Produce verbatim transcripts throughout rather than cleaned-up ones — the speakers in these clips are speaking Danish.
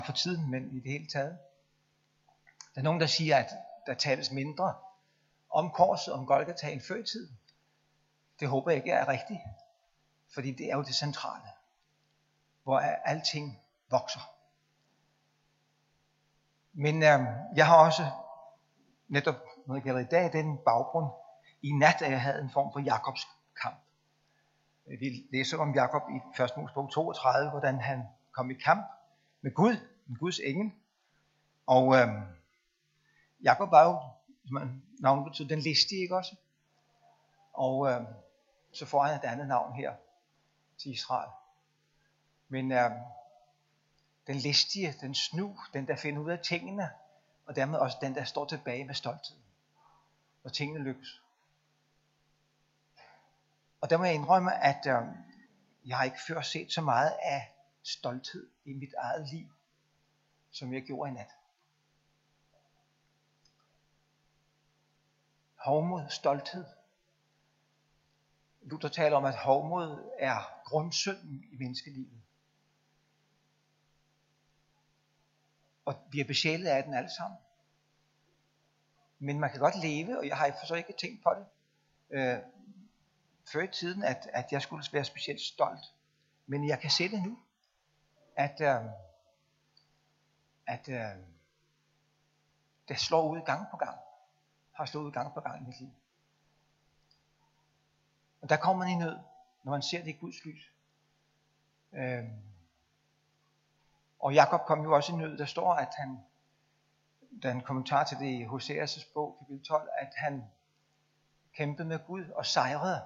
for tiden, men i det hele taget. Der er nogen, der siger, at der tales mindre om korset, om Golgata end før i tiden. Det håber jeg ikke er rigtigt, fordi det er jo det centrale, hvor alting vokser. Men øh, jeg har også netop, når det gælder i dag, den baggrund i nat, at jeg havde en form for Jakobs kamp. Vi læser om Jakob i første Mosebog toogtredive, hvordan han kom i kamp med Gud, med Guds engel. Og øh, Jakob var jo, som man navnet betyder, den listige, ikke også? Og øh, så får han et andet navn her til Israel. Men øh, den listige, den snu, den der finder ud af tingene, og dermed også den, der står tilbage med stolthed, når tingene lykkes. Og der må jeg indrømme, at øh, jeg har ikke før set så meget af stolthed i mit eget liv, som jeg gjorde i nat. Hovmod, stolthed. Luther taler om, at hovmod er grundsynden i menneskelivet. Og vi er besjælet af den alle sammen. Men man kan godt leve, og jeg har for så ikke tænkt på det, øh, før i tiden, at, at jeg skulle være specielt stolt. Men jeg kan se det nu, at, øh, at øh, det slår ud gang på gang. Har slået ud gang på gang i mit liv. Og der kommer man i nød, når man ser det i Guds lys. Øh, og Jakob kom jo også i nød. Der står, at han, der er en kommentar til det i Hoseas' bog, kapitel tolv, at han kæmpede med Gud og sejrede.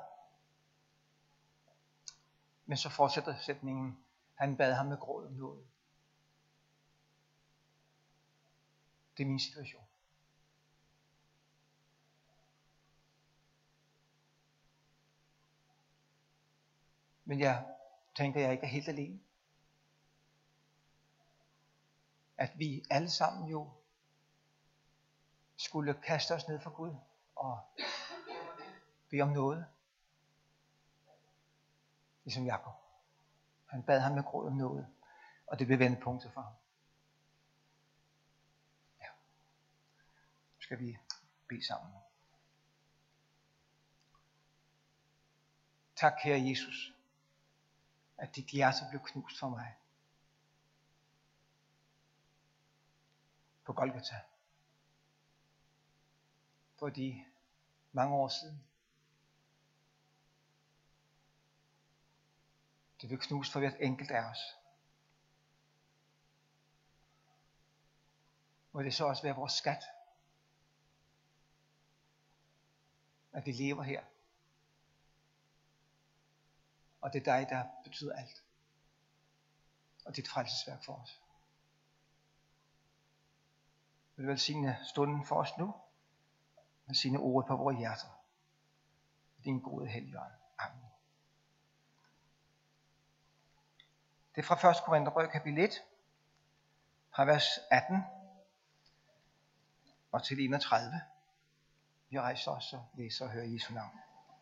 Men så fortsætter sætningen, han bad ham med gråd om noget. Det er min situation. Men jeg tænker, jeg ikke er helt alene. At vi alle sammen jo skulle kaste os ned for Gud og bede om noget. Ligesom Jakob. Han bad ham med gråd om noget. Og det blev vendepunktet for ham. Ja. Nu skal vi bede sammen. Tak, kære Jesus, at dit hjerte blev knust for mig. På Golgata. For de mange år siden. Det blev knust for hvert enkelt af os. Må det så også være vores skat. At vi lever her. Og det er dig, der betyder alt. Og dit frelsesværk for os. Vil du velsigne stunden for os nu? Med sine ord på vores hjerter. Din gode Helligånd. Amen. Det er fra første Korintherbrev kapitel et, fra vers atten og til enogtredive. Vi rejser os og læser og hører Jesu navn.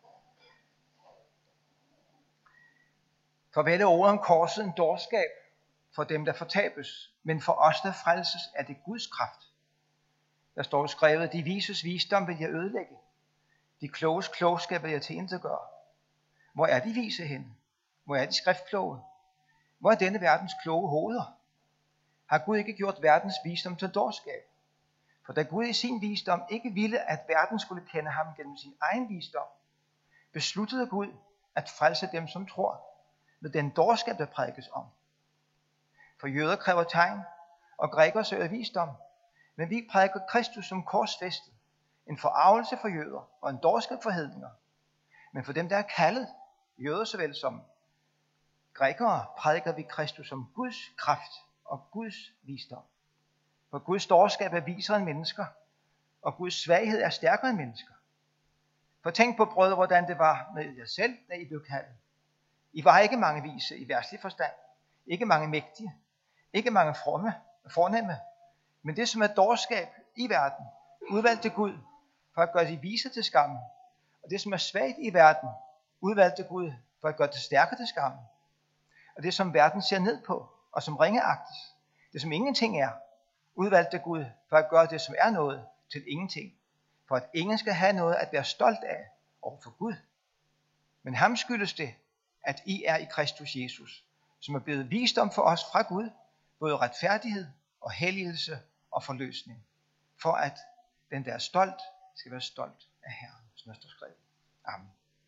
For vel er ordet om korset en dårskab for dem, der fortabes, men for os, der frelses, er det Guds kraft. Der står skrevet, de vises visdom vil jeg ødelægge. De kloges klogskab vil jeg tilintetgøre. Hvor er de vise henne? Hvor er de skriftkloge? Hvor er denne verdens kloge hoveder? Har Gud ikke gjort verdens visdom til dårskab? For da Gud i sin visdom ikke ville, at verden skulle kende ham gennem sin egen visdom, besluttede Gud at frelse dem, som tror, med den dårskab, der prædikes om. For jøder kræver tegn, og grækere søger visdom, men vi prædiker Kristus som korsfæstet, en forargelse for jøder og en dårskab for hedninger. Men for dem, der er kaldet, jøder såvel som grækere, prædiker vi Kristus som Guds kraft og Guds visdom. For Guds dårskab er visere end mennesker, og Guds svaghed er stærkere end mennesker. For tænk på, brødre, hvordan det var med jer selv, da I blev kaldet. I var ikke mange vise i verdslig forstand, ikke mange mægtige, ikke mange fromme, fornemme, men det som er dårskab i verden, udvalgte Gud for at gøre de vise til skamme, og det som er svagt i verden, udvalgte Gud for at gøre det stærke til skamme, og det som verden ser ned på, og som ringeagtes, det som ingenting er, udvalgte Gud for at gøre det, som er noget, til ingenting. For at ingen skal have noget at være stolt af overfor Gud. Men ham skyldes det, at I er i Kristus Jesus, som er blevet visdom for os fra Gud, både retfærdighed og helligelse og forløsning, for at den, der er stolt, skal være stolt af Herren, som der står skrevet. Amen.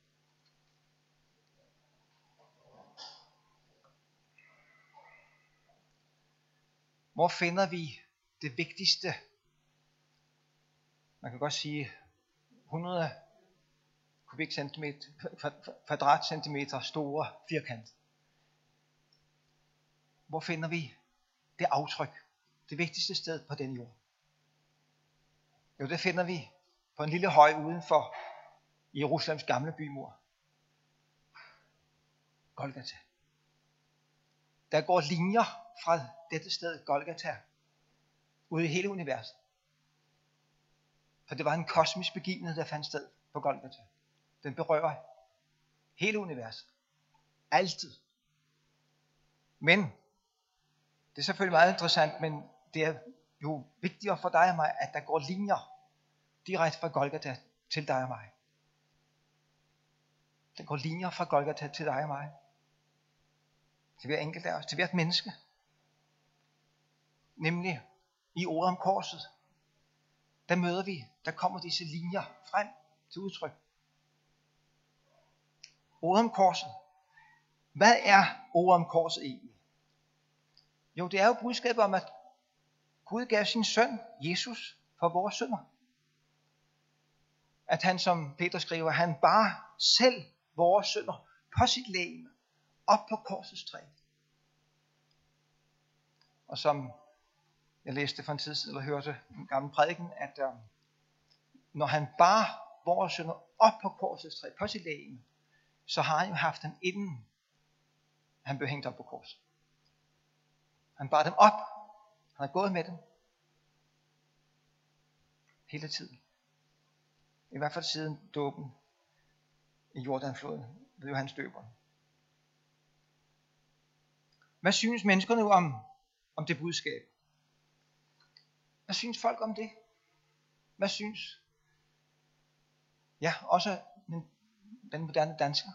Hvor finder vi det vigtigste? Man kan godt sige hundrede kubikcentimeter, kvadratcentimeter store firkant. Hvor finder vi det aftryk? Det vigtigste sted på den jord? Jo, det finder vi på en lille høj uden for Jerusalems gamle bymur. Golgata. Der går linjer fra dette sted, Golgata, ud i hele universet. For det var en kosmisk begivenhed, der fandt sted på Golgata. Den berører hele universet. Altid. Men, det er selvfølgelig meget interessant, men det er jo vigtigere for dig og mig, at der går linjer direkte fra Golgata til dig og mig. Der går linjer fra Golgata til dig og mig. Til hver enkelt af os, til hvert menneske. Nemlig i ordet om korset. Der møder vi, der kommer disse linjer frem til udtryk. Ordet om korset. Hvad er ordet om korset egentlig? Jo, det er jo budskabet om, at Gud gav sin søn, Jesus, for vores synder. At han, som Peter skriver, han bar selv vores synder på sit legeme, op på korsets træ. Og som jeg læste for en tid siden, eller hørte en gammel prædiken, at øh, når han bar vores synder op på korsets træ, på sit legeme, så har han jo haft dem inden han blev hængt op på korset. Han bar dem op. Han har gået med dem. Hele tiden. I hvert fald siden dåben i Jordanfloden ved Johannes Døberen. Hvad synes menneskerne nu om, om det budskab? Hvad synes folk om det? Hvad synes? Ja, også den, den moderne dansker.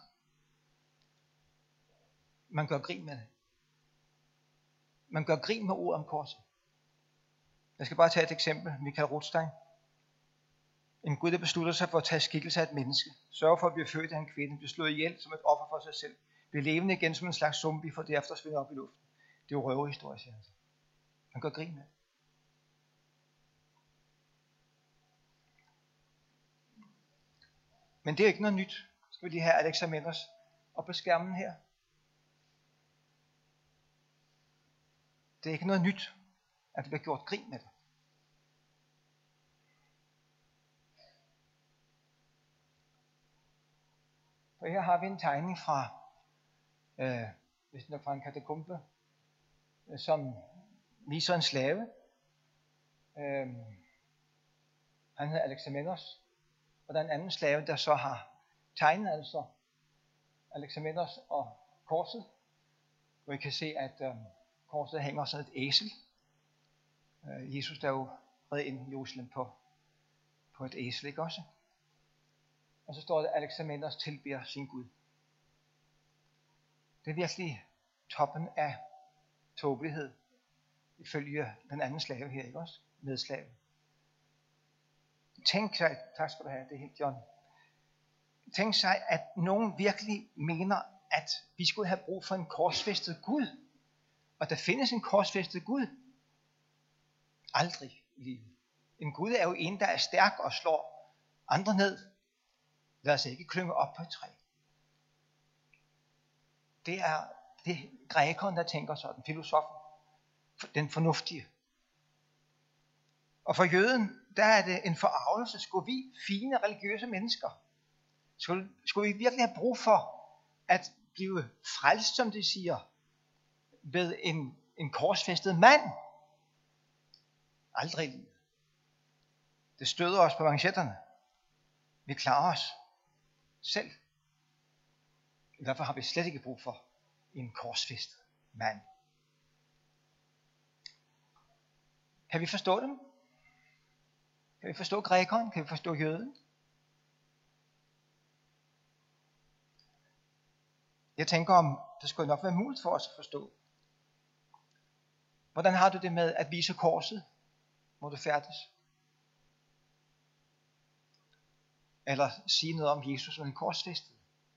Man gør grin med det. Man gør grin med ordet om korset. Jeg skal bare tage et eksempel. Michael Rothstein. En Gud, der beslutter sig for at tage skikkelse af et menneske. Sørger for at blive født af en kvinde. Bliver slået ihjel som et offer for sig selv. Bliver levende igen som en slags zombie, for derefter svinger op i luften. Det er jo røverhistorie, siger han. Man gør grin med det. Men det er ikke noget nyt. Skal vi lige have Alexa Menders op på skærmen her. Det er ikke noget nyt, at det bliver gjort grin med det. For her har vi en tegning fra, øh, hvis den er fra en katakombe, øh, som viser en slave. Øh, han hedder Alexamenos, og der er en anden slave, der så har tegnet altså Alexamenos og korset, hvor I kan se, at øh, korset hænger sådan et æsel. Øh, Jesus der jo red ind i Jerusalem på, på et æsel, ikke også? Og så står det, at Alexamenos tilbeder sin Gud. Det er virkelig toppen af tåbelighed, ifølge den anden slave her, ikke også? Medslave. Tænk sig, tak skal du have, det er helt John. Tænk sig, at nogen virkelig mener, at vi skulle have brug for en korsfæstet Gud. Og der findes en korsfæstet Gud. Aldrig i livet. En Gud er jo en, der er stærk og slår andre ned. Lad os ikke klynge op på et træ. Det er det grækeren, der tænker sådan, filosofen, den fornuftige. Og for jøden, der er det en forarvelse. Skulle vi fine religiøse mennesker, skulle, skulle vi virkelig have brug for at blive frelst, som de siger, ved en, en korsfæstet mand? Aldrig i livet. Det støder os på manchetterne. Vi klarer os selv. Derfor har vi slet ikke brug for en korsfæstet mand. Kan vi forstå dem? Kan vi forstå grækeren? Kan vi forstå jøden? Jeg tænker om, det skulle nok være muligt for os at forstå. Hvordan har du det med at vise korset, hvor du færdes? Eller sige noget om Jesus og en korsfæstet?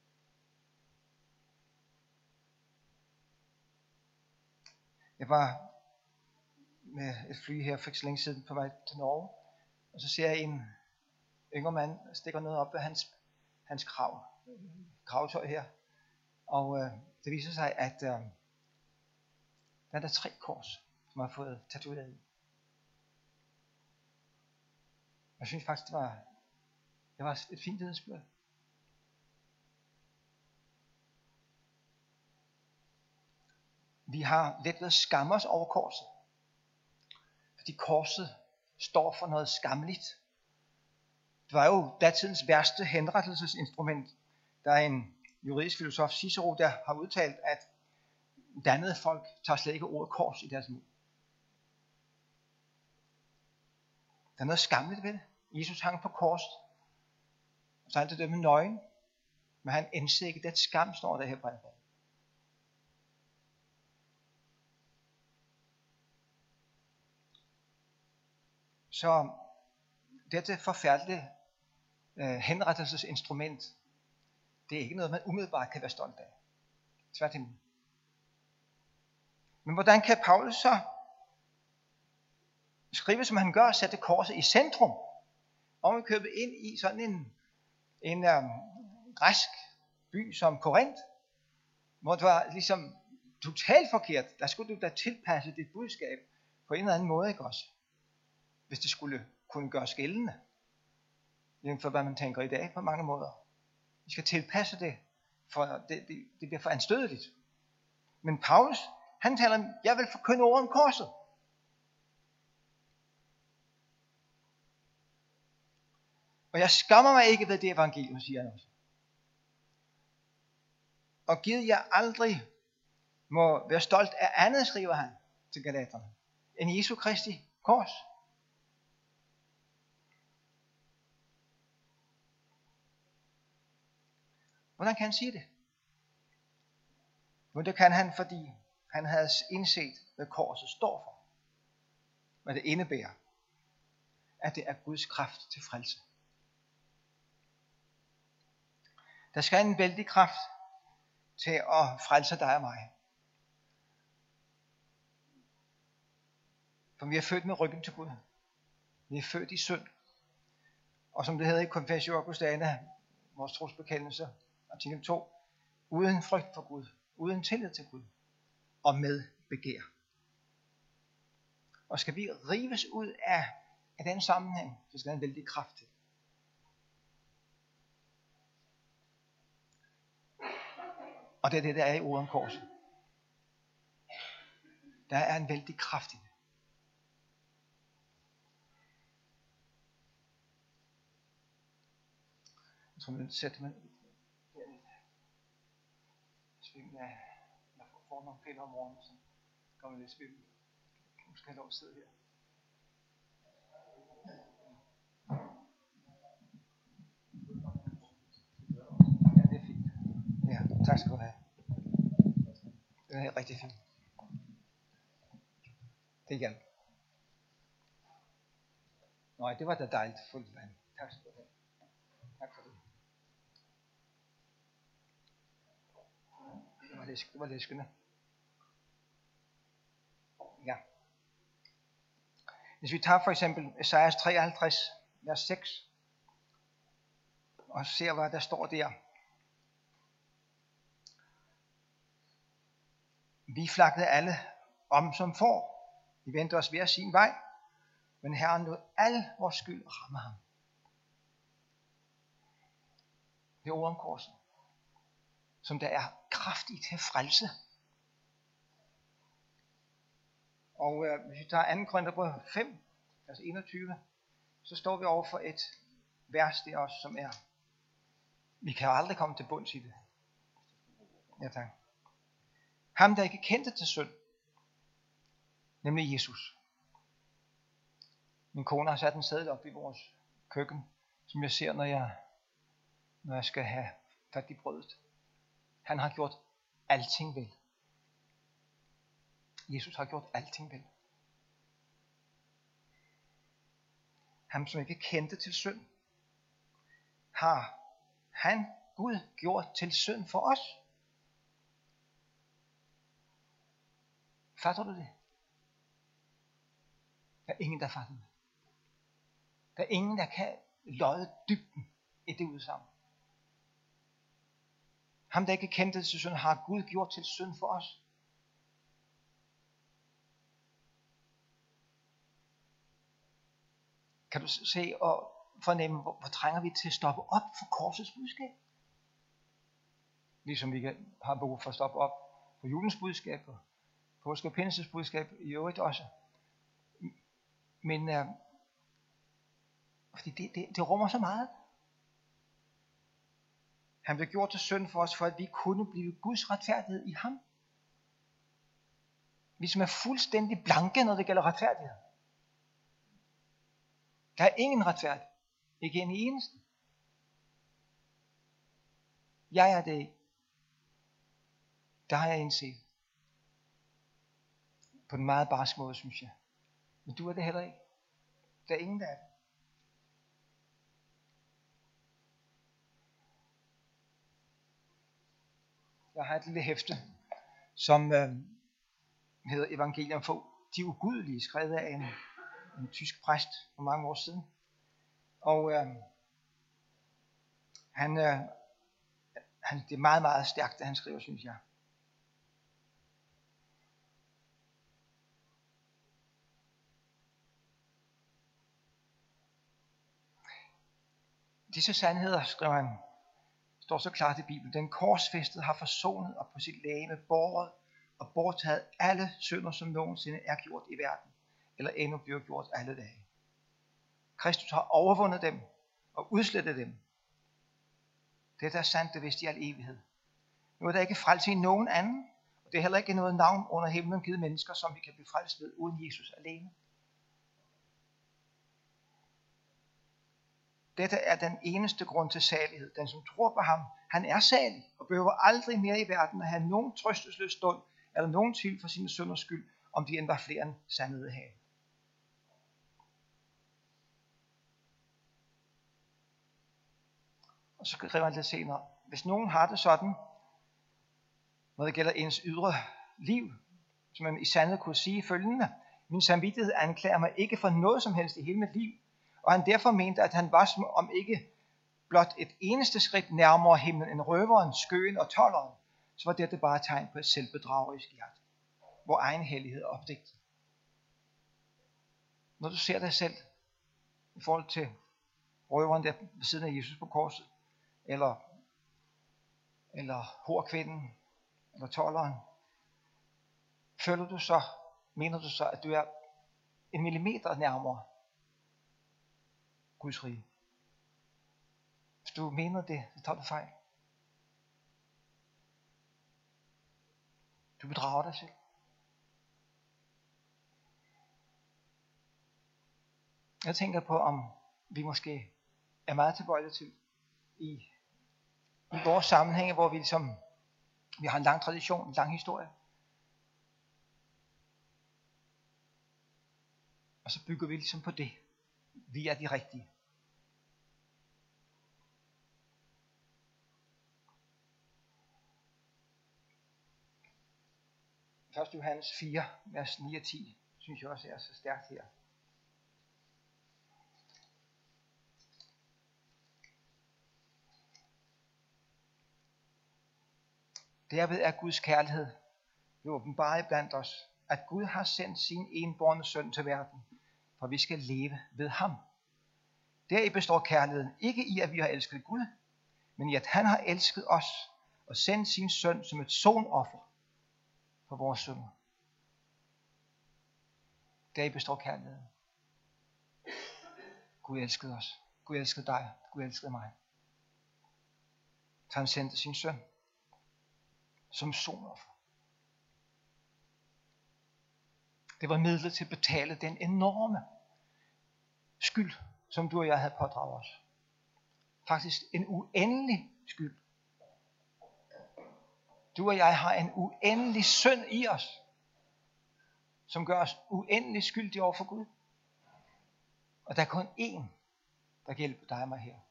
Jeg var med et fly her for ikke så længe siden på vej til Norge, og så ser jeg en yngre mand, der stikker noget op ved hans, hans krav, kravtøj her. Og øh, det viser sig, at øh, der er der tre kors, som har fået tatoveret i. Jeg synes faktisk, det var, det var et fint vidnesbyrd. Vi har let ved at skamme os over korset. Fordi korset står for noget skammeligt. Det var jo datidens værste henrettelsesinstrument. Der er en juridisk filosof, Cicero, der har udtalt, at dannede folk tager slet ikke ordet kors i deres mund. Der er noget skammeligt ved det. Jesus hang på korset, og så er han til dømme nøgen, men han indser ikke, det skam står der her på Hebræerbrevet. Så dette forfærdelige øh, henrettelsesinstrument, det er ikke noget, man umiddelbart kan være stolt af. Tværtimod. Men hvordan kan Paulus så skrive, som han gør, og sætte korset i centrum, og vi købe ind i sådan en, en um, græsk by som Korinth, hvor det var ligesom totalt forkert. Der skulle du da tilpasse dit budskab på en eller anden måde, ikke også? Hvis det skulle kunne gøres gældende. Det for hvad man tænker i dag på mange måder. Vi skal tilpasse det, for det, det, det bliver for anstødeligt. Men Paulus, han taler om, jeg vil forkynde ordet om korset. Og jeg skammer mig ikke ved det evangelium, siger han også. Og givet jeg aldrig må være stolt af andet, skriver han til galaterne, end Jesu Kristi kors. Hvordan kan han sige det? Jo, det kan han, fordi han havde indset, hvad korset står for. Hvad det indebærer. At det er Guds kraft til frelse. Der skal en vældig kraft til at frelse dig og mig. For vi er født med ryggen til Gud. Vi er født i synd. Og som det hedder i Confessio Augustana, vores trosbekendelse, artikel to, uden frygt for Gud, uden tillid til Gud, og med begær. Og skal vi rives ud af, af den sammenhæng, så skal der en vældig kraft til. Og det er det, der er i ordet om korset. Der er en vældig kraft i det. Jeg tror, vi sætter mig svimmel af, eller får nogle piller om morgenen, så kommer lidt svimmel. Jeg kan måske have lov at sidde her. Ja, det er fint. Ja, tak skal du have. Det er rigtig fint. Det hjalp. Nej, det var da dejligt fuldt vand. Tak skal du have. Tak for det. Det var lidt, det var lidt skønne. Ja. Hvis vi tager for eksempel Esajas treoghalvtreds, vers seks, og ser, hvad der står der. Vi flagtede alle om som får. Vi vendte os hver sin vej, men Herren lod al vores skyld ramme ham. Det er ordet om korset, som der er kraftigt til frelse. Og øh, hvis vi tager anden Korintherbrev fem, vers enogtyve, så står vi over for et vers der også, som er, vi kan aldrig komme til bunds i det. Ja, tak. Ham, der ikke kendte til synd, nemlig Jesus. Min kone har sat en seddel op i vores køkken, som jeg ser, når jeg, når jeg skal have fat i brødet. Han har gjort alting vel. Jesus har gjort alting vel. Ham, som ikke kendte til synd, har han, Gud, gjort til synd for os. Fatter du det? Der er ingen, der fatter det. Der er ingen, der kan lodde dybden i det udsagn. Ham, der ikke kendte til synd, har Gud gjort til synd for os. Kan du se og fornemme, hvor, hvor trænger vi til at stoppe op for korsets budskab? Ligesom vi kan, har behov for at stoppe op for julens budskab og påske- og pinses budskab i øvrigt også. Men øh, fordi det, det, det rummer så meget. Han blev gjort til synd for os, for at vi kunne blive Guds retfærdighed i ham. Vi som er fuldstændig blanke, når det gælder retfærdighed. Der er ingen retfærdig. Ikke en eneste. Jeg er det. Der har jeg indset. På en meget barsk måde, synes jeg. Men du er det heller ikke. Der er ingen, der er det. Jeg har et lille hæfte, som øh, hedder Evangelium for de ugudelige, skrevet af en, en tysk præst for mange år siden. Og øh, han, øh, han, det er meget, meget stærkt, det han skriver, synes jeg. Disse sandheder, skriver han, står så klart i Bibelen. Den korsfæstede har forsonet og på sit legeme båret og borttaget alle synder, som nogensinde er gjort i verden, eller endnu bliver gjort alle dage. Kristus har overvundet dem og udslettet dem. Det er sandt, det vidste i al evighed. Nu er der ikke frelse i nogen anden, og det er heller ikke noget navn under himlen givet mennesker, som vi kan blive frelst ved uden Jesus alene. Dette er den eneste grund til salighed. Den, som tror på ham, han er salig og behøver aldrig mere i verden at have nogen trøstesløs stund eller nogen tvivl for sine synders skyld, om de end var flere end sandede have. Og så skriver han lidt senere, hvis nogen har det sådan, når det gælder ens ydre liv, som man i sandhed kunne sige følgende, min samvittighed anklager mig ikke for noget som helst i hele mit liv, og han derfor mente, at han var som om ikke blot et eneste skridt nærmere himlen end røveren, skøen og tolderen, så var dette bare et tegn på et selvbedragerisk hjerte, hvor egen hellighed er opdigtet. Når du ser dig selv i forhold til røveren der ved siden af Jesus på korset, eller, eller horkvinden, eller tolderen, føler du så, mener du så, at du er en millimeter nærmere Guds rige? Hvis du mener det, så tager du fejl. Du bedrager dig selv. Jeg tænker på, om vi måske er meget tilbøjelige til i, i vores sammenhænge, hvor vi ligesom, vi har en lang tradition, en lang historie. Og så bygger vi ligesom på det. Vi er de rigtige. første Johannes fire, vers ni og ti, synes jeg også er så stærkt her. Derved er Guds kærlighed jo åbenbart blandt os, at Gud har sendt sin enbårne søn til verden, for vi skal leve ved ham. Deri består kærligheden ikke i, at vi har elsket Gud, men i, at han har elsket os og sendt sin søn som et sonoffer for vores synder. Deri består kærligheden. Gud elskede os. Gud elskede dig. Gud elskede mig. Så han sendte sin søn som sonoffer. Det var midlet til at betale den enorme, skyld, som du og jeg havde pådraget os. Faktisk en uendelig skyld. Du og jeg har en uendelig synd i os, som gør os uendelig skyldige over for Gud. Og der er kun én, der kan hjælpe dig og mig her.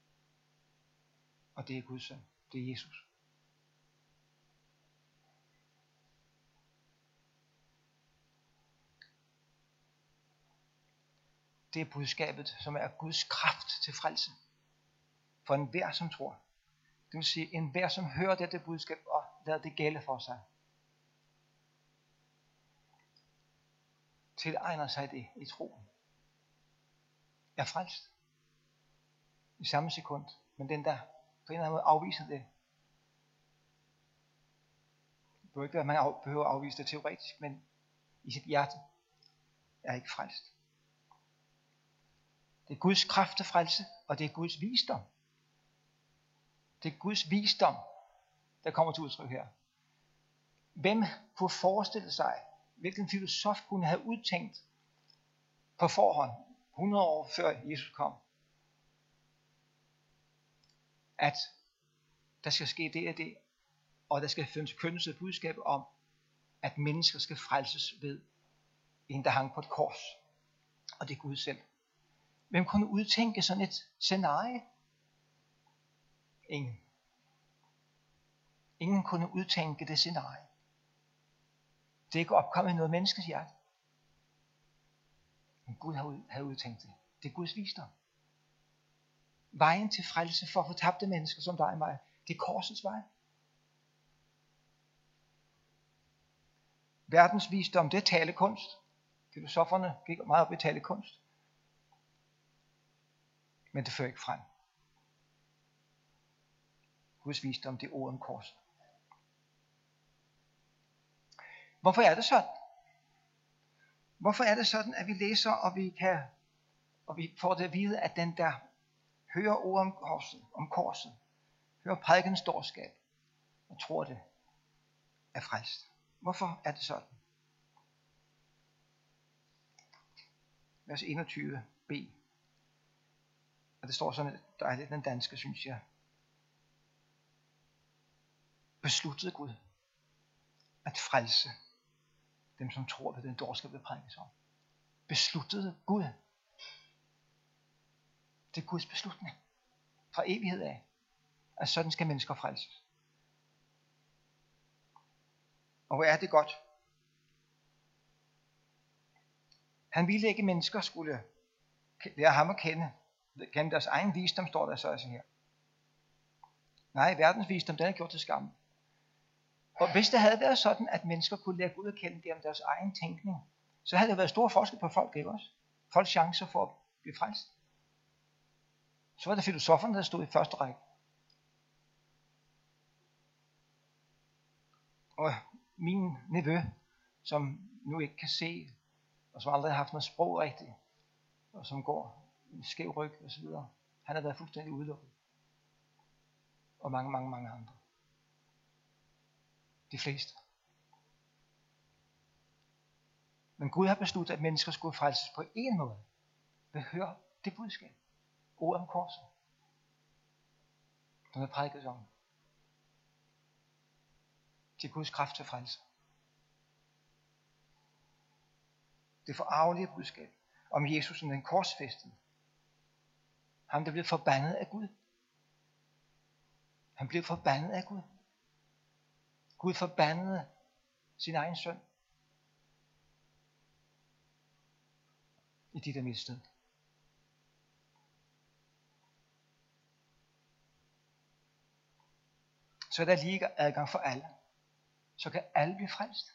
Og det er Guds søn. Det er Jesus. Det er budskabet, som er Guds kraft til frelse. For enhver, som tror. Det vil sige, enhver, som hører dette budskab og lader det gælde for sig. Tilegner sig det i troen. Er frelst. I samme sekund. Men den der på en eller anden måde afviser det. Det behøver ikke være, at man behøver at afvise det teoretisk, men i sit hjerte er ikke frelst. Det er Guds kraft til frelse, og det er Guds visdom. Det er Guds visdom, der kommer til udtryk her. Hvem kunne forestille sig, hvilken filosof kunne have udtænkt på forhånd, hundrede år før Jesus kom, at der skal ske det og det, og der skal findes kønnes et budskab om, at mennesker skal frelses ved en, der hang på et kors. Og det er Gud selv. Hvem kunne udtænke sådan et scenarie? Ingen. Ingen kunne udtænke det scenarie. Det er ikke opkommet i noget menneskes hjerte. Men Gud har udtænkt det. Det er Guds visdom. Vejen til frelse for fortabte mennesker som dig og mig, det er korsets vej. Verdens visdom, det er talekunst. Filosoferne gik meget op i talekunst. Men det fører ikke frem. Guds visdom, det er ordet om korset. Hvorfor er det sådan? Hvorfor er det sådan, at vi læser, og vi kan, og vi får det at vide, at den der hører ordet om korset, om korset, hører prædikens dårskab, og tror det er frelst? Hvorfor er det sådan? Vers enogtyve b. Og det står sådan, der er lidt den danske, synes jeg. Besluttede Gud at frelse dem, som tror på den dårskab, der prædikes om. Besluttede Gud. Det er Guds beslutning. Fra evighed af. At sådan skal mennesker frelses. Og hvor er det godt. Han ville ikke, mennesker skulle lære ham at kende. Gennem deres egen visdom, står der så altså her. Nej, verdens visdom, den er gjort til skam. Og hvis det havde været sådan, at mennesker kunne lære Gud at kende gennem deres egen tænkning, så havde der været stor forskel på folk, ikke også? Folks chancer for at blive frelst. Så var det filosoferne, der stod i første række. Og min nevø, som nu ikke kan se, og som aldrig har haft noget sprog rigtigt, og som går en skæv ryg og så videre, han har været fuldstændig udelukket. Og mange, mange, mange andre. De fleste. Men Gud har besluttet, at mennesker skulle frelses på en måde. Ved at høre det budskab. Ordet om korset. Som er prædikes om. Det er Guds kraft til frelse. Det forarvelige budskab om Jesus som den korsfæstede. Han der blev forbandet af Gud. Han blev forbandet af Gud. Gud forbandede sin egen søn. I dit og mit sted. Så er der lige adgang for alle. Så kan alle blive frelst.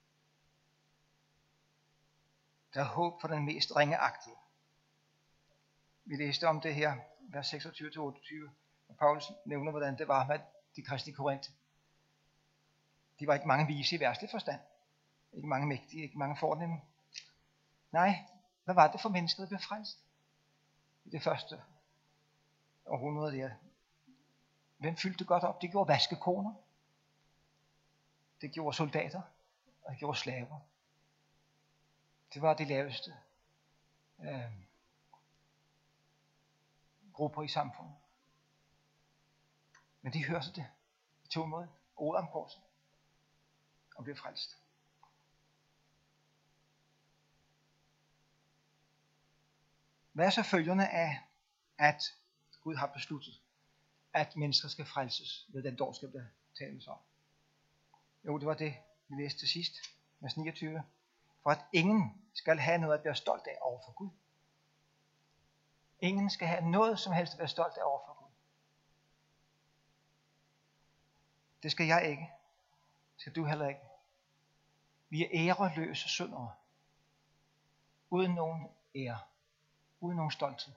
Der er håb for den mest ringeagtige. Vi læste om det her, vers seksogtyve til otteogtyve, og Paulus nævner, hvordan det var med de kristne i Korinthe. De var ikke mange vise i værtslig forstand. Ikke mange mægtige, ikke mange fornemme. Nej, hvad var det for mennesker, der blev frelst? I det første århundrede der. Hvem fyldte godt op? Det gjorde vaskekoner. Det gjorde soldater. Og det gjorde slaver. Det var det laveste øh, grupper i samfundet. Men de hører så det. De tog imod ordet om korset og blev frelst. Hvad er så følgerne af, at Gud har besluttet, at mennesker skal frelses ved den dårskab, der tales om? Jo, det var det, vi læste til sidst, vers niogtyve. For at ingen skal have noget at være stolt af over for Gud. Ingen skal have noget som helst at være stolt af over for Gud. Det skal jeg ikke. Det skal du heller ikke. Vi er æreløse syndere. Uden nogen ære. Uden nogen stolthed.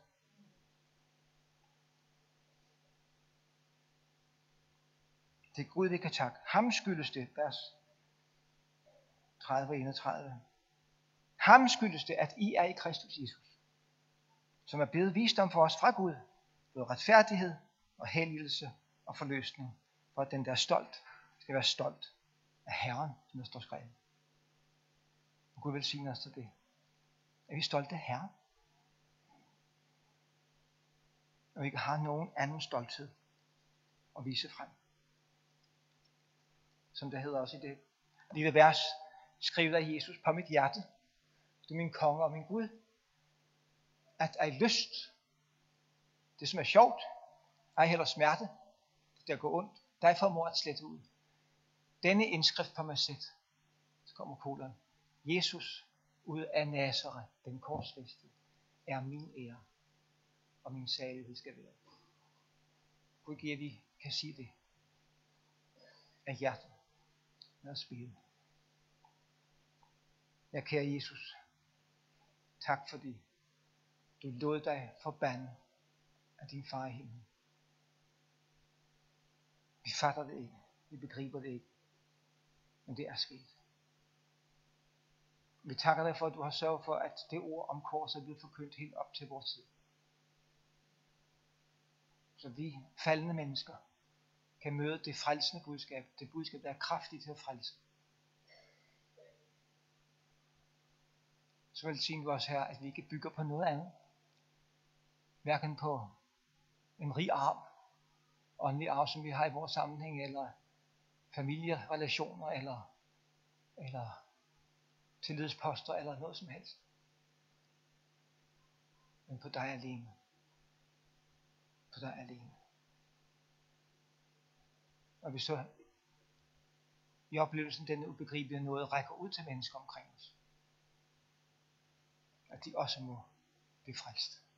Det er Gud, vi kan takke. Ham skyldes det, vers tredive og enogtredive. Ham skyldes det, at I er i Kristus Jesus, som er blevet visdom for os fra Gud, både retfærdighed og helligelse og forløsning, for at den, der er stolt, skal være stolt af Herren, som der står skrevet. Og Gud velsigne os til det. Er vi stolte af Herren? Og vi ikke har nogen anden stolthed at vise frem. Som det hedder også i det lille vers, skrevet af Jesus på mit hjerte. Du er min konge og min Gud. At ej lyst, det som er sjovt, ej heller smerte, det der går ondt, dig formår at slette ud. Denne indskrift på mig sæt, så kommer kolon. Jesus ud af Nazareth, den korsfæstede, er min ære, og min salighed skal være. Gud giver, vi kan sige det af hjertet. Lad os bede. Ja, kære Jesus, tak fordi du lod dig forbande af din far i himlen. Vi fatter det ikke, vi begriber det ikke, men det er sket. Vi takker dig for, at du har sørget for, at det ord om korset er blevet forkyndt helt op til vores tid. Så vi faldende mennesker kan møde det frelsende budskab, det budskab, der er kraftigt til at frelse. Så velsigner du os her, at vi ikke bygger på noget andet. Hverken på en rig arv, åndelig arv, som vi har i vores sammenhæng, eller familierelationer, eller, eller tillidsposter, eller noget som helst. Men på dig alene. På dig alene. Og vi så i oplevelsen denne ubegribelige noget rækker ud til mennesker omkring os. At de også må blive frelst.